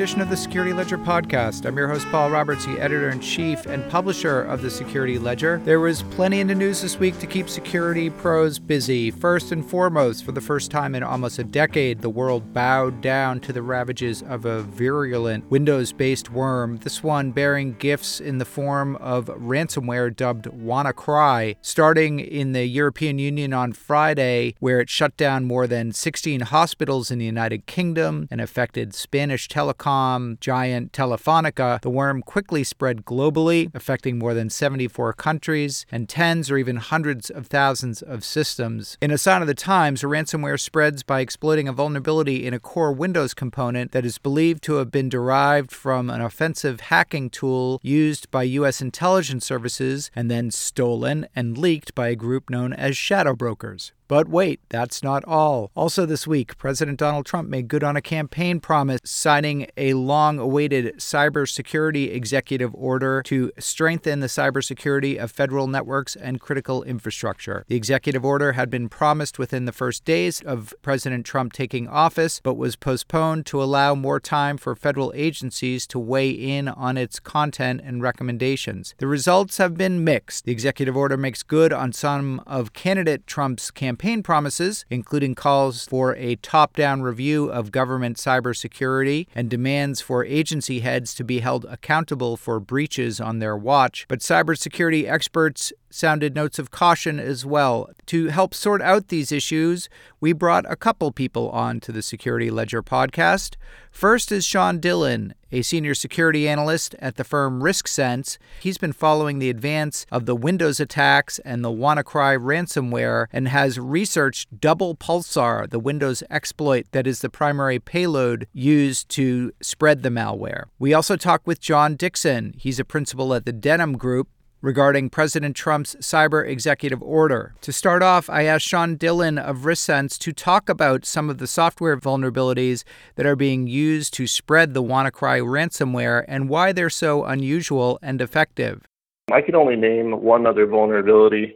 edition of the Security Ledger podcast. I'm your host, Paul Roberts, the editor-in-chief and publisher of the Security Ledger. There was plenty in the news this week to keep security pros busy. First and foremost, for the first time in almost a decade, the world bowed down to the ravages of a virulent Windows-based worm, this one bearing gifts in the form of ransomware dubbed WannaCry, starting in the European Union on Friday, where it shut down more than 16 hospitals in the United Kingdom and affected Spanish telecom giant Telefónica. The worm quickly spread globally, affecting more than 74 countries and tens or even hundreds of thousands of systems. In a sign of the times, ransomware spreads by exploiting a vulnerability in a core Windows component that is believed to have been derived from an offensive hacking tool used by U.S. intelligence services and then stolen and leaked by a group known as shadow brokers. But wait, that's not all. Also this week, President Donald Trump made good on a campaign promise, signing a long-awaited cybersecurity executive order to strengthen the cybersecurity of federal networks and critical infrastructure. The executive order had been promised within the first days of President Trump taking office, but was postponed to allow more time for federal agencies to weigh in on its content and recommendations. The results have been mixed. The executive order makes good on some of candidate Trump's campaign promises, including calls for a top-down review of government cybersecurity and demands for agency heads to be held accountable for breaches on their watch. But cybersecurity experts sounded notes of caution as well. To help sort out these issues, we brought a couple people on to the Security Ledger podcast. First is Sean Dillon, a senior security analyst at the firm RiskSense. He's been following the advance of the Windows attacks and the WannaCry ransomware and has researched Double Pulsar, the Windows exploit that is the primary payload used to spread the malware. We also talked with John Dixon. He's a principal at the Denim Group, regarding President Trump's cyber executive order. To start off, I asked Sean Dillon of RiskSense to talk about some of the software vulnerabilities that are being used to spread the WannaCry ransomware and why they're so unusual and effective. I can only name one other vulnerability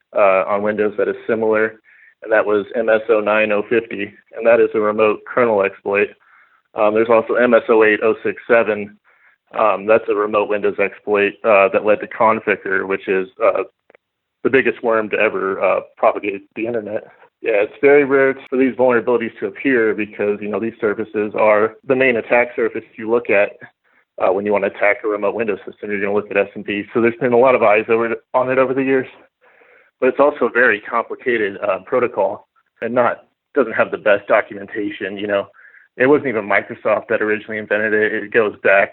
on Windows that is similar, and that was MS-09050, and that is a remote kernel exploit. There's also MS-08067. That's a remote Windows exploit that led to Conficker, which is the biggest worm to ever propagate the internet. Yeah, it's very rare for these vulnerabilities to appear because, these surfaces are the main attack surface you look at when you want to attack a remote Windows system. You're going to look at SMB. So there's been a lot of eyes on it over the years. But it's also a very complicated protocol and doesn't have the best documentation, It wasn't even Microsoft that originally invented it. It goes back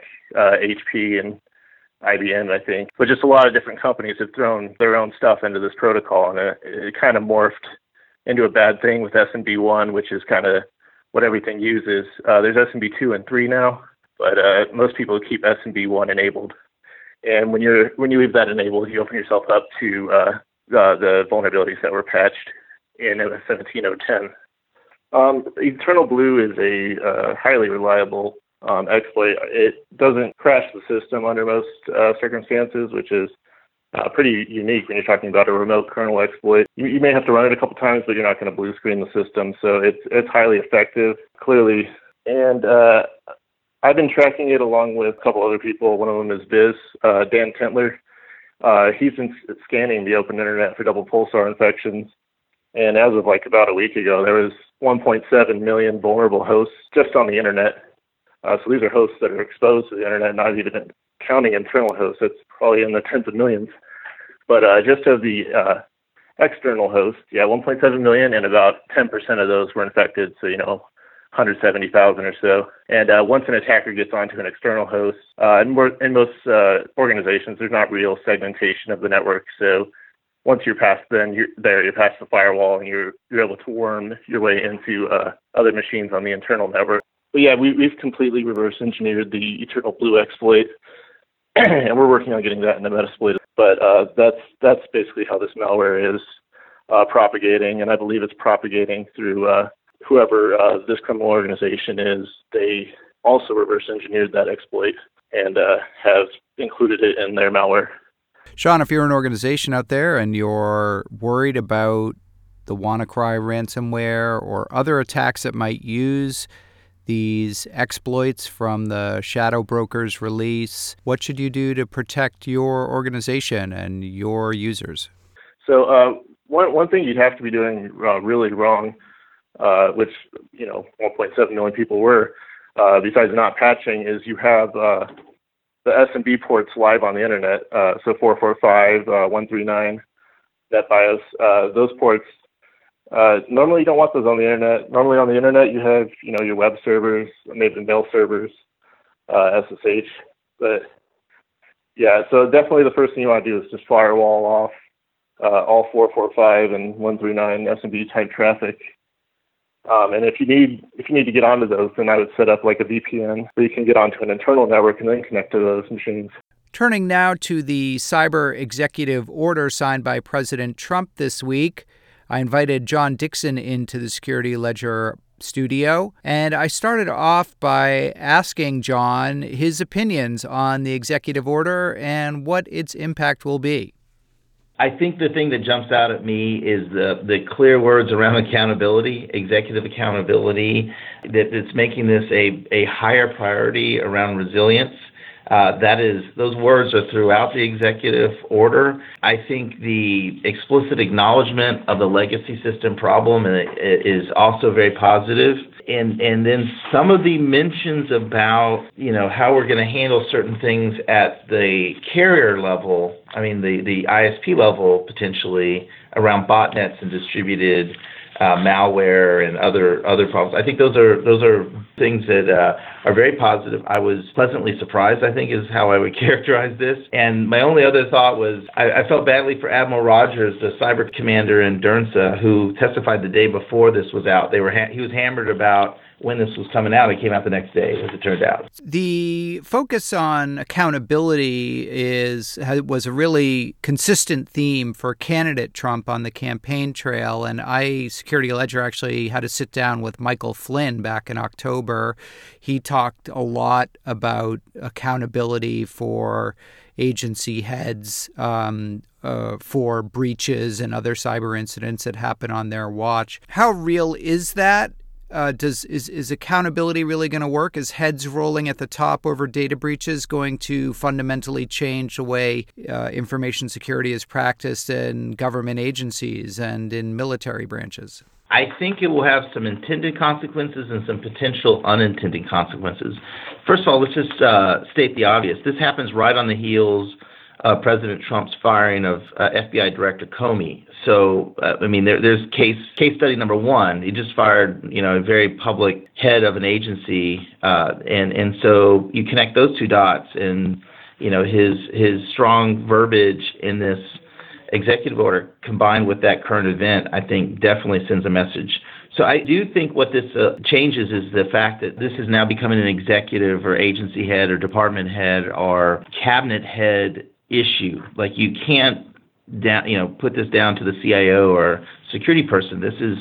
HP and IBM, I think. But just a lot of different companies have thrown their own stuff into this protocol, and it kind of morphed into a bad thing with SMB1, which is kind of what everything uses. There's SMB2 and 3 now, but most people keep SMB1 enabled. And when you leave that enabled, you open yourself up to the vulnerabilities that were patched in 17.010. Eternal Blue is a highly reliable exploit. It doesn't crash the system under most circumstances, which is pretty unique when you're talking about a remote kernel exploit. You may have to run it a couple times, but you're not going to blue screen the system. So it's highly effective, clearly. And I've been tracking it along with a couple other people. One of them is Viz, Dan Tentler. He's been scanning the open internet for double pulsar infections. And as of about a week ago, there was 1.7 million vulnerable hosts just on the internet. So these are hosts that are exposed to the internet, not even counting internal hosts. It's probably in the tens of millions. But just of the external hosts, 1.7 million, and about 10% of those were infected. So, 170,000 or so. And once an attacker gets onto an external host, in most organizations, there's not real segmentation of the network. So once you're past you're past the firewall, and you're able to worm your way into other machines on the internal network. But we've completely reverse engineered the Eternal Blue exploit, and we're working on getting that in the Metasploit. But that's basically how this malware is propagating, and I believe it's propagating through whoever this criminal organization is. They also reverse engineered that exploit and have included it in their malware. Sean, if you're an organization out there and you're worried about the WannaCry ransomware or other attacks that might use these exploits from the shadow brokers release? What should you do to protect your organization and your users? So one thing you'd have to be doing really wrong, which 1.7 million people were, besides not patching, is you have the SMB ports live on the internet. So 445, 139, NetBIOS, those ports. Normally you don't want those on the internet. Normally on the internet you have your web servers, maybe the mail servers, SSH. But yeah, so definitely the first thing you want to do is just firewall off all 445 and 139 SMB type traffic. And if you need to get onto those, then I would set up like a VPN where you can get onto an internal network and then connect to those machines. Turning now to the cyber executive order signed by President Trump this week, I invited John Dixon into the Security Ledger studio, and I started off by asking John his opinions on the executive order and what its impact will be. I think the thing that jumps out at me is the clear words around accountability, executive accountability, that it's making this a higher priority around resilience. Those words are throughout the executive order. I think the explicit acknowledgement of the legacy system problem is also very positive. And then some of the mentions about, how we're going to handle certain things at the carrier level, the ISP level potentially, around botnets and distributed malware and other problems. I think those are things that are very positive. I was pleasantly surprised, I think, is how I would characterize this. And my only other thought was I felt badly for Admiral Rogers, the cyber commander in DERNSA, who testified the day before this was out. He was hammered about when this was coming out. It came out the next day, as it turned out. The focus on accountability was a really consistent theme for candidate Trump on the campaign trail, and Security Ledger actually had to sit down with Michael Flynn back in October. He talked a lot about accountability for agency heads for breaches and other cyber incidents that happen on their watch. How real is that? Is accountability really going to work? Is heads rolling at the top over data breaches going to fundamentally change the way information security is practiced in government agencies and in military branches? I think it will have some intended consequences and some potential unintended consequences. First of all, let's just state the obvious. This happens right on the heels of President Trump's firing of FBI Director Comey. So, there's case study number one. He just fired, a very public head of an agency, and so you connect those two dots, and his strong verbiage in this executive order combined with that current event, I think definitely sends a message. So I do think what this changes is the fact that this is now becoming an executive or agency head or department head or cabinet head issue. Like, you can't put this down to the CIO or security person. This is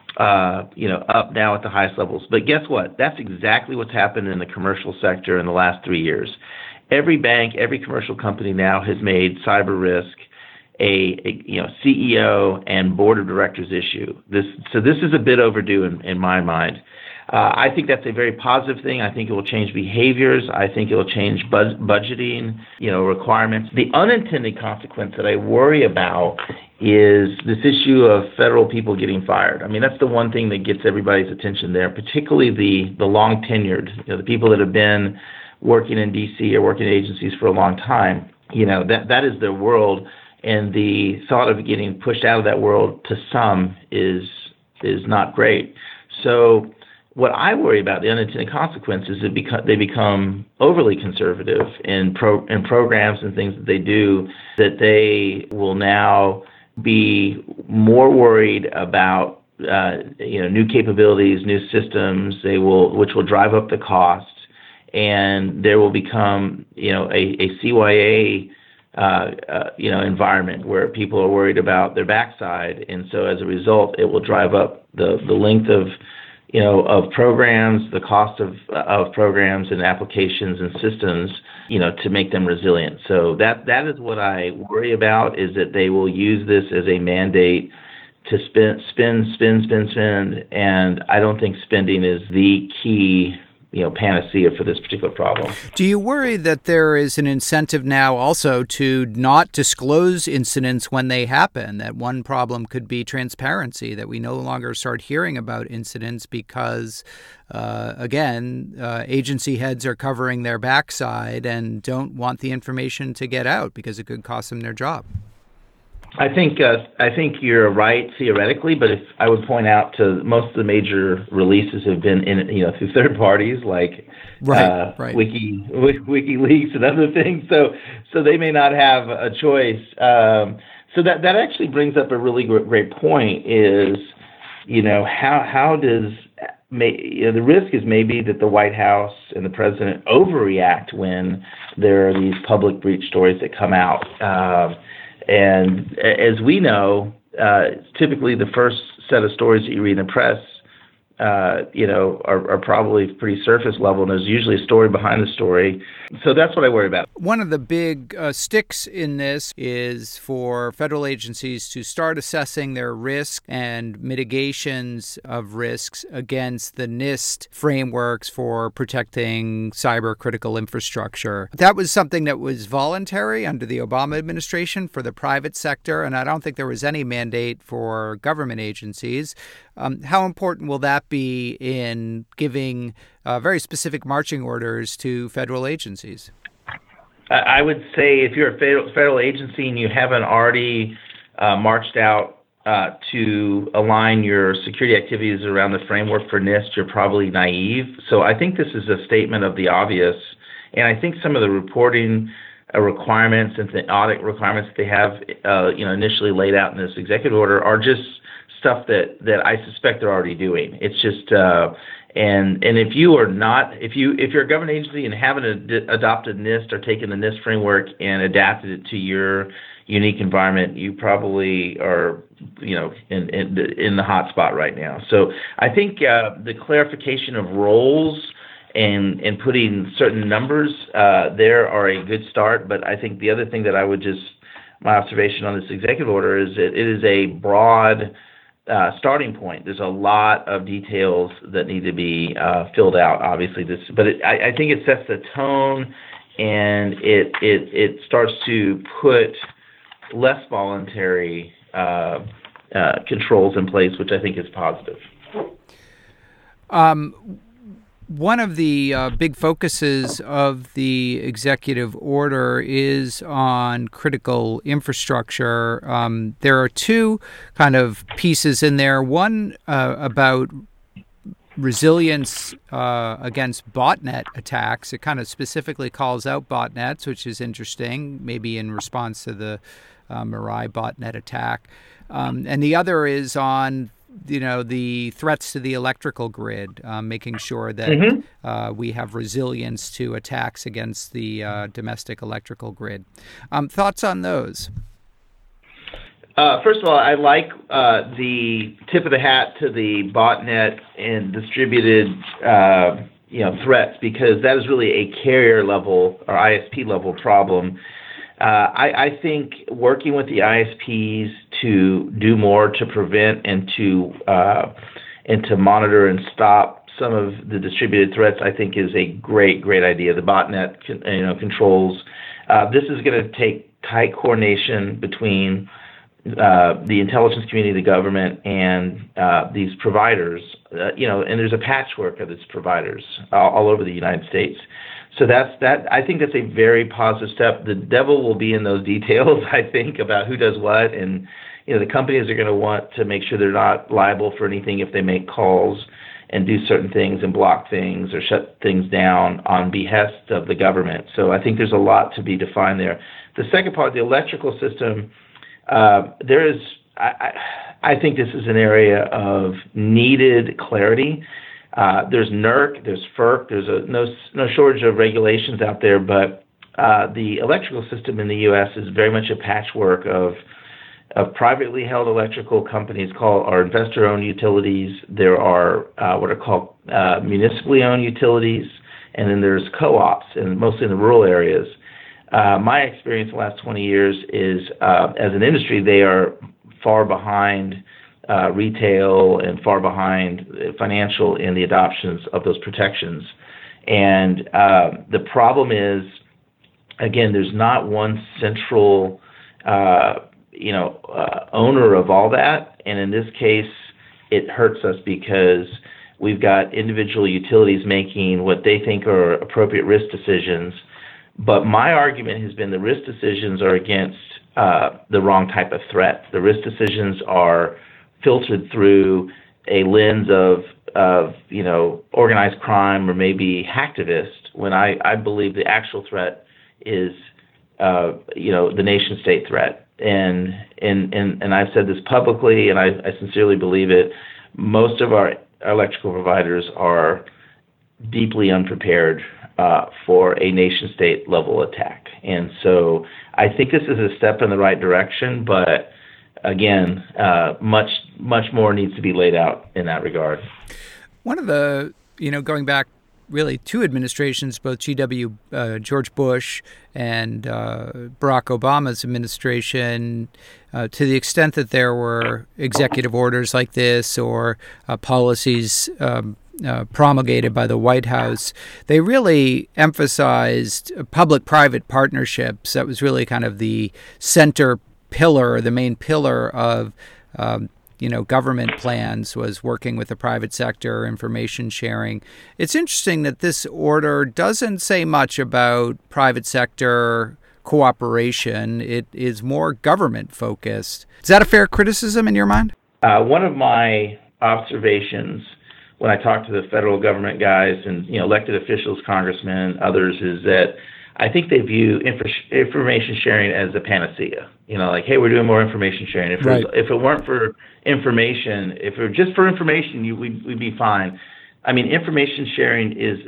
up now at the highest levels. But guess what? That's exactly what's happened in the commercial sector in the last 3 years. Every bank, every commercial company now has made cyber risk a CEO and board of directors issue. This is a bit overdue in my mind. I think that's a very positive thing. I think it will change behaviors. I think it will change budgeting, requirements. The unintended consequence that I worry about is this issue of federal people getting fired. That's the one thing that gets everybody's attention there, particularly the long tenured, the people that have been working in DC or working in agencies for a long time. That is their world, and the thought of getting pushed out of that world to some is not great. So what I worry about, the unintended consequences, is they become overly conservative in programs and things that they do, that they will now be more worried about new capabilities, new systems, which will drive up the costs, and there will become a CYA environment where people are worried about their backside, and so as a result, it will drive up the length of programs, the cost of programs and applications and systems, to make them resilient. So that is what I worry about, is that they will use this as a mandate to spend, and I don't think spending is the key, panacea for this particular problem. Do you worry that there is an incentive now also to not disclose incidents when they happen? That one problem could be transparency, that we no longer start hearing about incidents because, agency heads are covering their backside and don't want the information to get out because it could cost them their job? I think you're right theoretically, but if I would point out to most of the major releases have been through third parties like right. WikiLeaks and other things, so they may not have a choice. So that actually brings up a really great point. Is how does the risk is maybe that the White House and the president overreact when there are these public breach stories that come out. And as we know, typically the first set of stories that you read in the press, are probably pretty surface level, and there's usually a story behind the story. So that's what I worry about. One of the big sticks in this is for federal agencies to start assessing their risk and mitigations of risks against the NIST frameworks for protecting cyber critical infrastructure. That was something that was voluntary under the Obama administration for the private sector, and I don't think there was any mandate for government agencies. How important will that be in giving very specific marching orders to federal agencies? I would say if you're a federal agency and you haven't already marched out to align your security activities around the framework for NIST, you're probably naive. So I think this is a statement of the obvious. And I think some of the reporting requirements and the audit requirements that they have initially laid out in this executive order are just stuff that I suspect they're already doing. It's just and if you're a government agency and haven't adopted NIST or taken the NIST framework and adapted it to your unique environment, you probably are in the hot spot right now. So I think the clarification of roles and putting certain numbers there are a good start. But I think the other thing that my observation on this executive order is that it is a broad starting point. There's a lot of details that need to be filled out, obviously. I think it sets the tone, and it starts to put less voluntary controls in place, which I think is positive. One of the big focuses of the executive order is on critical infrastructure. There are two kind of pieces in there. One about resilience against botnet attacks. It kind of specifically calls out botnets, which is interesting, maybe in response to the Mirai botnet attack. And the other is on the threats to the electrical grid, making sure that we have resilience to attacks against the domestic electrical grid. Thoughts on those? First of all, I like the tip of the hat to the botnet and distributed threats, because that is really a carrier level or ISP level problem. I think working with the ISPs to do more to prevent and to monitor and stop some of the distributed threats, I think, is a great idea. The botnet controls. This is going to take tight coordination between the intelligence community, the government, and these providers. And there's a patchwork of these providers all over the United States. So I think that's a very positive step. The devil will be in those details, I think, about who does what. And, the companies are going to want to make sure they're not liable for anything if they make calls and do certain things and block things or shut things down on behest of the government. So I think there's a lot to be defined there. The second part, the electrical system, I think this is an area of needed clarity. There's NERC, there's FERC, there's no shortage of regulations out there, but the electrical system in the U.S. is very much a patchwork of privately held electrical companies are investor-owned utilities. There are what are called municipally owned utilities, and then there's co-ops, and mostly in the rural areas. My experience the last 20 years is, as an industry, they are far behind retail and far behind financial in the adoptions of those protections. And the problem is, again, there's not one central, owner of all that. And in this case, it hurts us because we've got individual utilities making what they think are appropriate risk decisions. But my argument has been the risk decisions are against the wrong type of threat. The risk decisions are filtered through a lens of organized crime or maybe hacktivist, when I believe the actual threat is the nation state threat. And I've said this publicly, and I sincerely believe it. Most of our electrical providers are deeply unprepared for a nation state level attack. And so I think this is a step in the right direction, but again, much more needs to be laid out in that regard. One of the, going back really two administrations, both George Bush and Barack Obama's administration, to the extent that there were executive orders like this or policies promulgated by the White House, they really emphasized public-private partnerships. That was really kind of the center pillar, the main pillar of government plans, was working with the private sector, information sharing. It's interesting that this order doesn't say much about private sector cooperation. It is more government focused. Is that a fair criticism in your mind? One of my observations when I talk to the federal government guys and elected officials, congressmen, others, is that I think they view information sharing as a panacea. Like, hey, we're doing more information sharing. If it weren't for information, if it were just for information, we'd be fine. I mean, information sharing is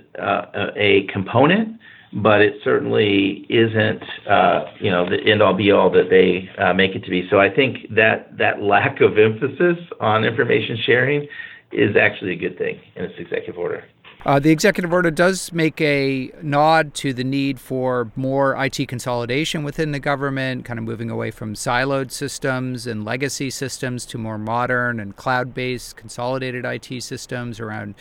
a component, but it certainly isn't, the end-all be-all that they make it to be. So I think that lack of emphasis on information sharing is actually a good thing in this executive order. The executive order does make a nod to the need for more IT consolidation within the government, kind of moving away from siloed systems and legacy systems to more modern and cloud-based consolidated IT systems around,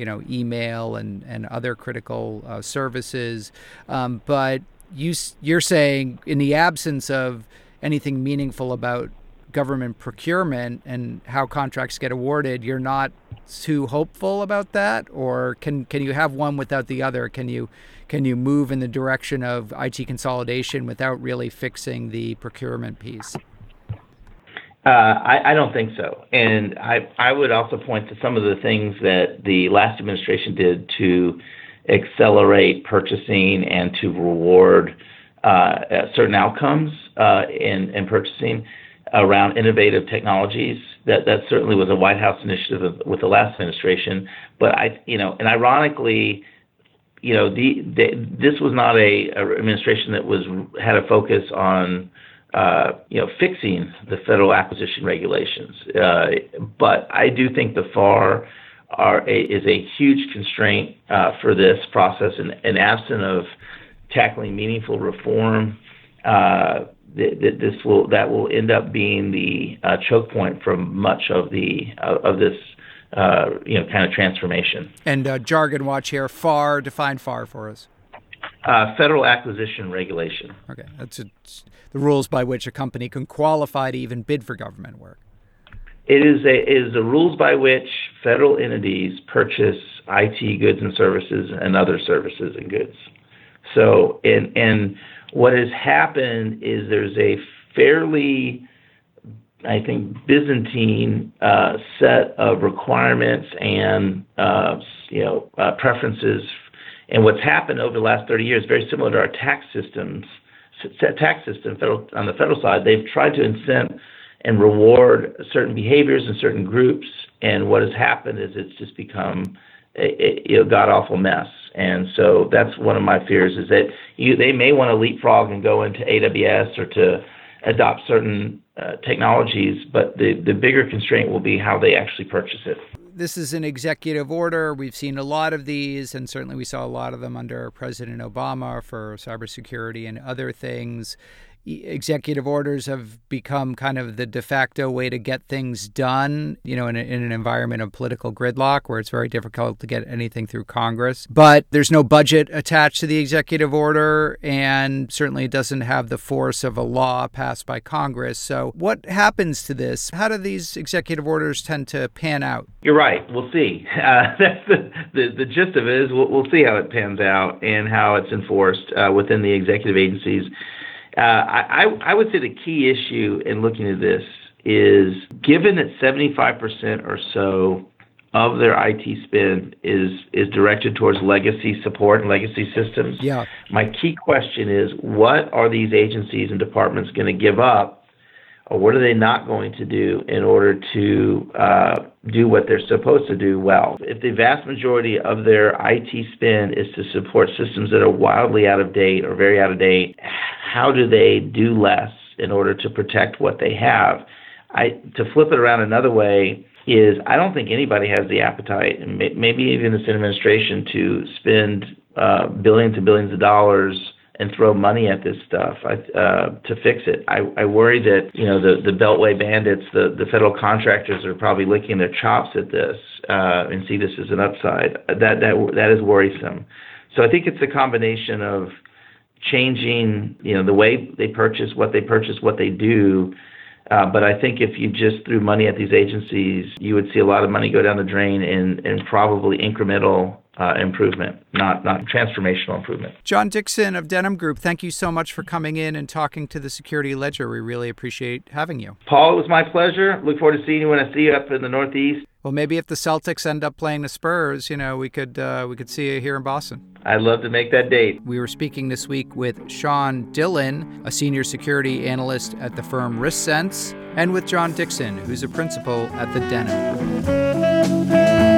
email and other critical services. But you're saying, in the absence of anything meaningful about government procurement and how contracts get awarded, you're not too hopeful about that? Or can you have one without the other? Can you move in the direction of IT consolidation without really fixing the procurement piece? I don't think so. And I would also point to some of the things that the last administration did to accelerate purchasing and to reward certain outcomes in purchasing around innovative technologies. That certainly was a White House initiative with the last administration. But and ironically, this was not a administration that had a focus on fixing the federal acquisition regulations. But I do think the FAR is a huge constraint for this process, and absent of tackling meaningful reform, that will end up being the choke point from much of this kind of transformation. And jargon watch here, FAR, define FAR for us. Federal acquisition regulation. Okay, that's the rules by which a company can qualify to even bid for government work. It is the rules by which federal entities purchase IT goods and services and other services and goods. So, and what has happened is there's a fairly, I think, Byzantine set of requirements and preferences. And what's happened over the last 30 years, very similar to our tax system, on the federal side, they've tried to incent and reward certain behaviors and certain groups. And what has happened is it's just become a god-awful mess. And so that's one of my fears, is that they may want to leapfrog and go into AWS or to adopt certain technologies, but the bigger constraint will be how they actually purchase it. This is an executive order. We've seen a lot of these, and certainly we saw a lot of them under President Obama for cybersecurity and other things. executive orders have become kind of the de facto way to get things done, in an environment of political gridlock where it's very difficult to get anything through Congress. But there's no budget attached to the executive order, and certainly it doesn't have the force of a law passed by Congress. So what happens to this? How do these executive orders tend to pan out? You're right. We'll see. That's the gist of it is we'll see how it pans out and how it's enforced within the executive agencies. I would say the key issue in looking at this is, given that 75% or so of their IT spend is directed towards legacy support and legacy systems. Yeah. My key question is, what are these agencies and departments going to give up, or what are they not going to do in order to do what they're supposed to do well? If the vast majority of their IT spend is to support systems that are wildly out of date or very out of date, how do they do less in order to protect what they have? To flip it around another way is, I don't think anybody has the appetite, and maybe even this administration, to spend billions and billions of dollars and throw money at this stuff to fix it. I worry that the Beltway bandits, the federal contractors, are probably licking their chops at this and see this as an upside. That is worrisome. So I think it's a combination of changing the way they purchase, what they do. But I think if you just threw money at these agencies, you would see a lot of money go down the drain in probably incremental improvement, not transformational improvement. John Dixon of Denham Group, thank you so much for coming in and talking to the Security Ledger. We really appreciate having you. Paul, it was my pleasure. Look forward to seeing you when I see you up in the Northeast. Well, maybe if the Celtics end up playing the Spurs, we could see you here in Boston. I'd love to make that date. We were speaking this week with Sean Dillon, a senior security analyst at the firm RiskSense, and with John Dixon, who's a principal at the Denham Group.